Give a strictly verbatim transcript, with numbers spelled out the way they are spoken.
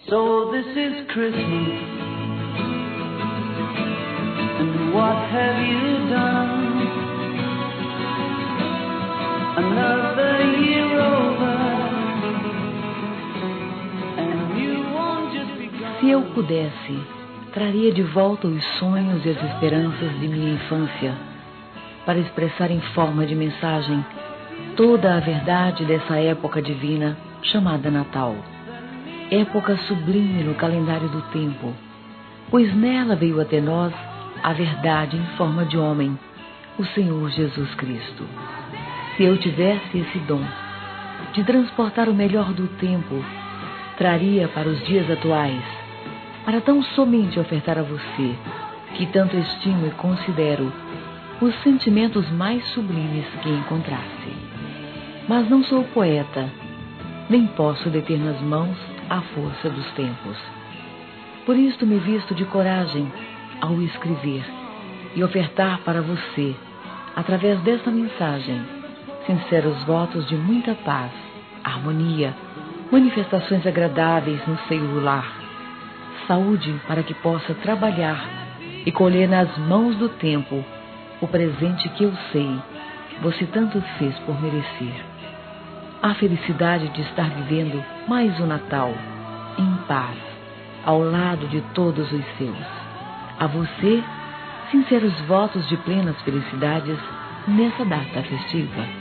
So this is Christmas, and what have you done? Another year over, and you won't just be gone. Se eu pudesse, traria de volta os sonhos e as esperanças de minha infância, para expressar em forma de mensagem toda a verdade dessa época divina chamada Natal. Época sublime no calendário do tempo, pois nela veio até nós a verdade em forma de homem, o Senhor Jesus Cristo. Se eu tivesse esse dom de transportar o melhor do tempo, traria para os dias atuais, para tão somente ofertar a você, que tanto estimo e considero, os sentimentos mais sublimes que encontrasse. Mas não sou poeta, nem posso deter nas mãos a força dos tempos. Por isto me visto de coragem ao escrever e ofertar para você, através desta mensagem, sinceros votos de muita paz, harmonia, manifestações agradáveis no seio do lar, saúde para que possa trabalhar e colher nas mãos do tempo o presente que eu sei você tanto fez por merecer. A felicidade de estar vivendo mais um Natal, em paz, ao lado de todos os seus. A você, sinceros votos de plenas felicidades nessa data festiva.